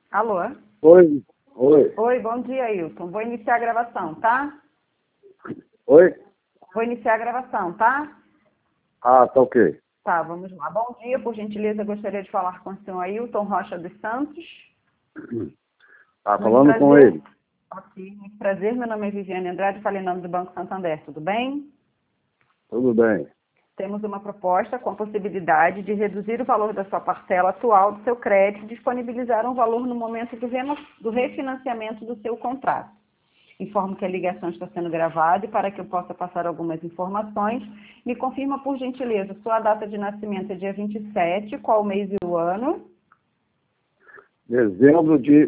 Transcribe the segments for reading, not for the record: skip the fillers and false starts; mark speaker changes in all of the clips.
Speaker 1: Alô?
Speaker 2: Oi, oi,
Speaker 1: Oi, bom dia, Ailton. Vou iniciar a gravação, tá?
Speaker 2: oi?
Speaker 1: Vou iniciar a gravação, tá?
Speaker 2: Ah, tá ok.
Speaker 1: Tá, vamos lá. Bom dia, por gentileza, gostaria de falar com o senhor Ailton Rocha dos Santos.
Speaker 2: Tá
Speaker 1: Muito
Speaker 2: falando com
Speaker 1: prazer.
Speaker 2: ele.
Speaker 1: Ok, muito prazer. Meu nome é Viviane Andrade, falei em nome do Banco Santander, tudo bem?
Speaker 2: Tudo bem.
Speaker 1: Temos uma proposta com a possibilidade de reduzir o valor da sua parcela atual do seu crédito e disponibilizar um valor no momento do refinanciamento do seu contrato. Informo que a ligação está sendo gravada e para que eu possa passar algumas informações, me confirma, por gentileza, sua data de nascimento é dia 27, qual o mês e o ano?
Speaker 2: Dezembro de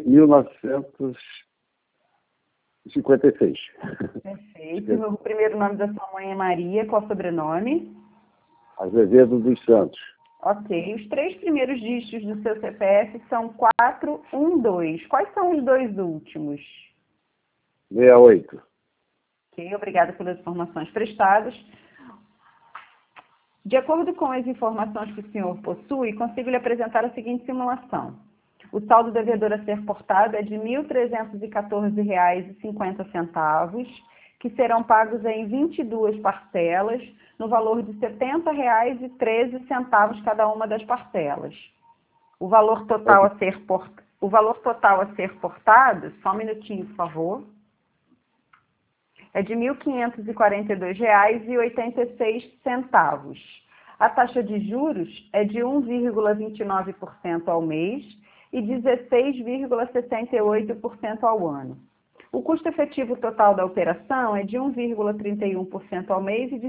Speaker 2: 1956.
Speaker 1: Perfeito. O primeiro nome da sua mãe é Maria, qual o sobrenome?
Speaker 2: Azevedo dos Santos.
Speaker 1: Ok. Os três primeiros dígitos do seu CPF são 412. Quais são os dois últimos?
Speaker 2: 68.
Speaker 1: Ok, obrigada pelas informações prestadas. De acordo com as informações que o senhor possui, consigo lhe apresentar a seguinte simulação. O saldo devedor a ser portado é de R$ 1.314,50, que serão pagos em 22 parcelas, no valor de R$ 70,13 cada uma das parcelas. O valor total a ser portado, só um minutinho, por favor, é de R$ 1.542,86. A taxa de juros é de 1,29% ao mês e 16,68% ao ano. O custo efetivo total da operação é de 1,31% ao mês e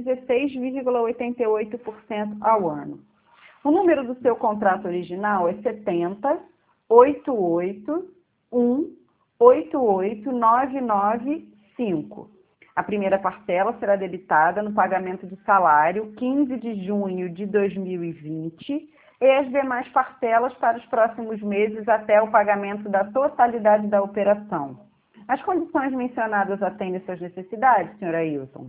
Speaker 1: 16,88% ao ano. O número do seu contrato original é 70 88 1 88 995. A primeira parcela será debitada no pagamento do salário 15 de junho de 2020 e as demais parcelas para os próximos meses até o pagamento da totalidade da operação. As condições mencionadas atendem suas necessidades, senhor Ailton?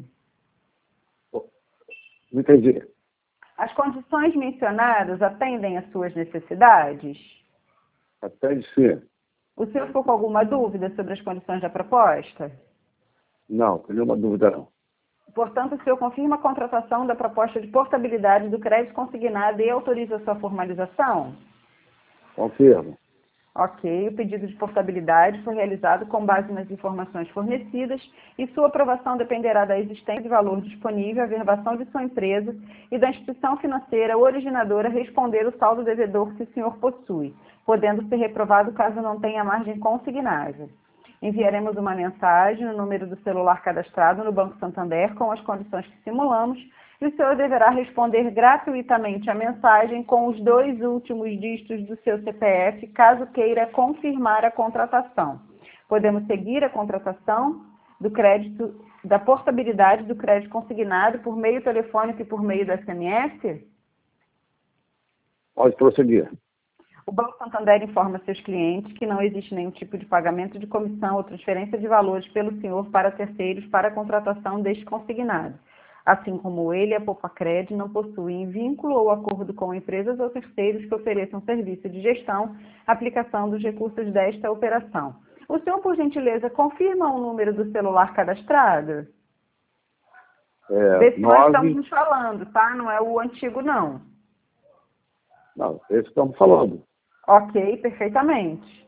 Speaker 2: Não entendi.
Speaker 1: As condições mencionadas atendem às suas necessidades?
Speaker 2: Até de ser.
Speaker 1: O senhor ficou com alguma dúvida sobre as condições da proposta?
Speaker 2: Não, tem nenhuma dúvida não.
Speaker 1: Portanto, o senhor confirma a contratação da proposta de portabilidade do crédito consignado e autoriza sua formalização?
Speaker 2: Confirmo.
Speaker 1: Ok, o pedido de portabilidade foi realizado com base nas informações fornecidas e sua aprovação dependerá da existência de valor disponível, a averbação de sua empresa e da instituição financeira originadora responder o saldo devedor que o senhor possui, podendo ser reprovado caso não tenha margem consignável. Enviaremos uma mensagem no número do celular cadastrado no Banco Santander com as condições que simulamos e o senhor deverá responder gratuitamente a mensagem com os dois últimos dígitos do seu CPF, caso queira confirmar a contratação. Podemos seguir a contratação do crédito, da portabilidade do crédito consignado por meio telefônico e por meio do SMS?
Speaker 2: Pode prosseguir.
Speaker 1: O Banco Santander informa seus clientes que não existe nenhum tipo de pagamento de comissão ou transferência de valores pelo senhor para terceiros para a contratação deste consignado. Assim como ele, a Poupa-Cred não possuem vínculo ou acordo com empresas ou terceiros que ofereçam serviço de gestão, aplicação dos recursos desta operação. O senhor, por gentileza, confirma o número do celular cadastrado? Desse nós estamos nos falando, tá? Não é o antigo, não.
Speaker 2: Não, esse que estamos falando.
Speaker 1: Ok, perfeitamente.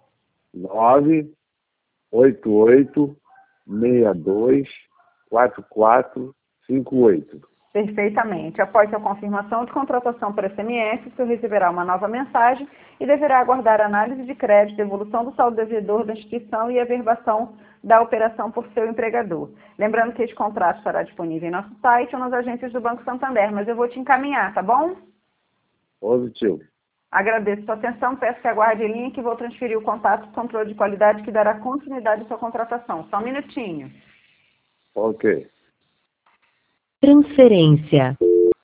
Speaker 2: 988-62-4458.
Speaker 1: Perfeitamente. Após a confirmação de contratação por SMS, o senhor receberá uma nova mensagem e deverá aguardar análise de crédito, devolução do saldo devedor da instituição e averbação da operação por seu empregador. Lembrando que esse contrato estará disponível em nosso site ou nas agências do Banco Santander, mas eu vou te encaminhar, tá bom?
Speaker 2: Positivo.
Speaker 1: Agradeço sua atenção, peço que aguarde em linha que vou transferir o contato do controle de qualidade que dará continuidade à sua contratação. Só um minutinho.
Speaker 2: Ok.
Speaker 3: Transferência.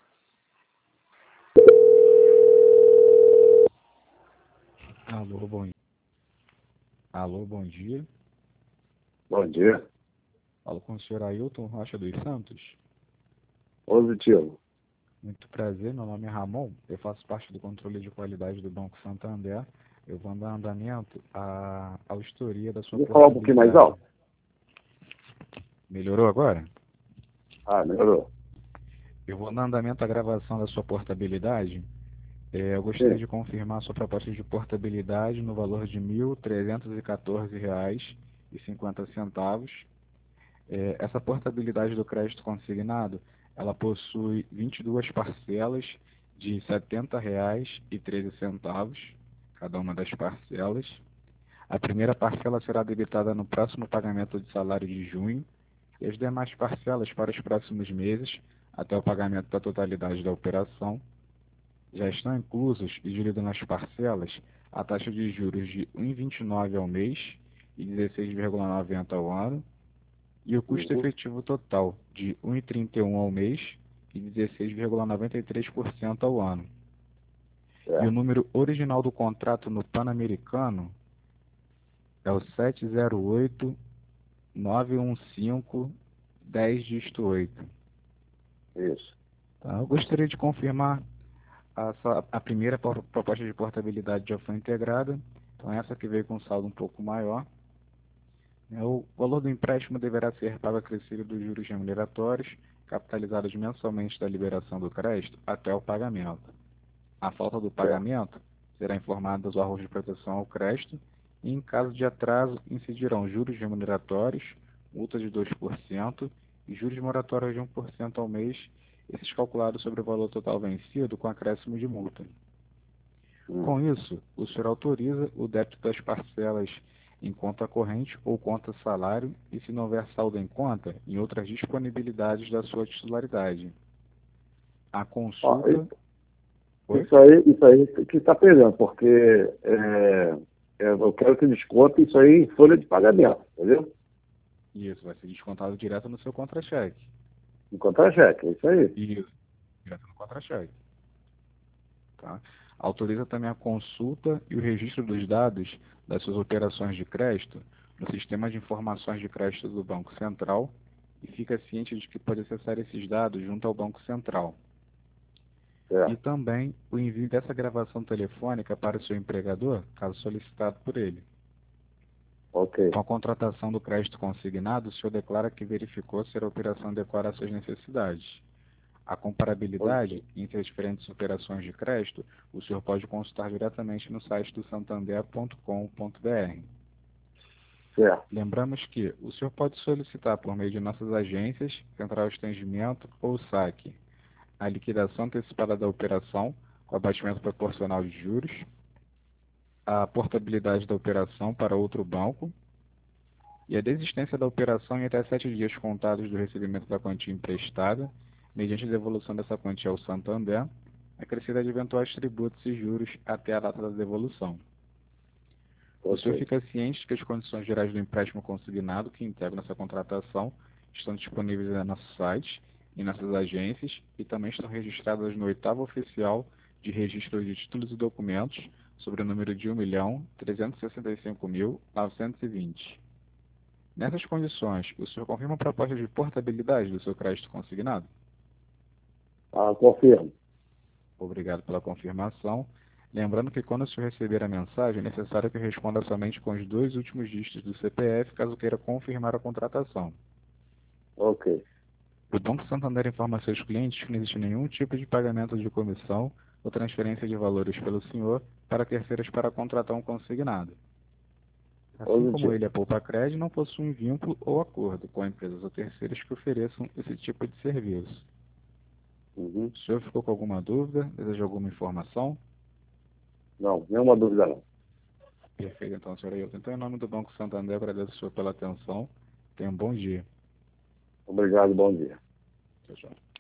Speaker 4: Alô, bom dia. Alô, bom dia.
Speaker 2: Bom dia.
Speaker 4: Falo com o senhor Ailton Rocha dos Santos.
Speaker 2: Positivo.
Speaker 4: Muito prazer, meu nome é Ramon, eu faço parte do controle de qualidade do Banco Santander. eu vou dar andamento à auditoria da sua
Speaker 2: Vou falar um pouquinho mais alto?
Speaker 4: Melhorou agora?
Speaker 2: Ah, melhorou.
Speaker 4: Eu vou dar andamento à gravação da sua portabilidade. Eu gostaria
Speaker 2: Sim.
Speaker 4: de confirmar a sua proposta de portabilidade no valor de R$ 1.314,50. Essa portabilidade do crédito consignado, ela possui 22 parcelas de R$ 70,13, cada uma das parcelas. A primeira parcela será debitada no próximo pagamento de salário de junho e as demais parcelas para os próximos meses, até o pagamento da totalidade da operação. Já estão inclusos e divididos nas parcelas a taxa de juros de 1,29 ao mês e 16,90 ao ano, e o custo efetivo total de 1,31 ao mês e 16,93% ao ano. E o número original do contrato no Pan-Americano é o 708-915-10-8.
Speaker 2: Isso.
Speaker 4: Tá? Eu gostaria de confirmar a primeira proposta de portabilidade já foi integrada, então essa que veio com saldo um pouco maior. O valor do empréstimo deverá ser pago acrescido dos juros remuneratórios, capitalizados mensalmente da liberação do crédito até o pagamento. A falta do pagamento será informada aos órgãos de proteção ao crédito e, em caso de atraso, incidirão juros remuneratórios, multa de 2% e juros moratórios de 1% ao mês, esses calculados sobre o valor total vencido com acréscimo de multa. Com isso, o senhor autoriza o débito das parcelas em conta corrente ou conta salário e, se não houver saldo em conta, em outras disponibilidades da sua titularidade. A consulta...
Speaker 2: Isso aí que está pegando, porque eu quero que desconte isso aí em folha de pagamento, entendeu?
Speaker 4: Isso, vai ser descontado direto no seu contra-cheque.
Speaker 2: No contra-cheque, é isso aí.
Speaker 4: Isso, direto no contra-cheque. Tá? Autoriza também a consulta e o registro dos dados das suas operações de crédito no sistema de informações de crédito do Banco Central e fica ciente de que pode acessar esses dados junto ao Banco Central. E também o envio dessa gravação telefônica para o seu empregador, caso solicitado por ele.
Speaker 2: Ok.
Speaker 4: Com a contratação do crédito consignado, o senhor declara que verificou se a operação adequada às suas necessidades. A comparabilidade entre as diferentes operações de crédito, o senhor pode consultar diretamente no site do santander.com.br. Lembramos que o senhor pode solicitar por meio de nossas agências, central de atendimento ou saque, a liquidação antecipada da operação com abatimento proporcional de juros, a portabilidade da operação para outro banco e a desistência da operação em até 7 dias contados do recebimento da quantia emprestada, mediante a devolução dessa quantia ao Santander, acrescida de eventuais tributos e juros até a data da devolução. O senhor fica ciente de que as condições gerais do empréstimo consignado que integram essa contratação estão disponíveis no nosso site, em nossas agências e também estão registradas no 8º Oficial de Registro de Títulos e Documentos sobre o número de 1.365.920. Nessas condições, o senhor confirma a proposta de portabilidade do seu crédito consignado?
Speaker 2: Confirmo.
Speaker 4: Obrigado pela confirmação. Lembrando que quando o senhor receber a mensagem, é necessário que responda somente com os 2 últimos dígitos do CPF, caso queira confirmar a contratação.
Speaker 2: Ok.
Speaker 4: O Banco Santander informa a seus clientes que não existe nenhum tipo de pagamento de comissão ou transferência de valores pelo senhor para terceiros para contratar um consignado. Assim como ele, a Poupa-Cred não possui vínculo ou acordo com empresas ou terceiros que ofereçam esse tipo de serviço. O senhor ficou com alguma dúvida? Deseja alguma informação?
Speaker 2: Não, nenhuma dúvida não.
Speaker 4: Perfeito, então, senhor Ailton. Então, em nome do Banco Santander, agradeço o senhor pela atenção. Tenha um bom dia.
Speaker 2: Obrigado, bom dia.
Speaker 4: Tchau, tchau.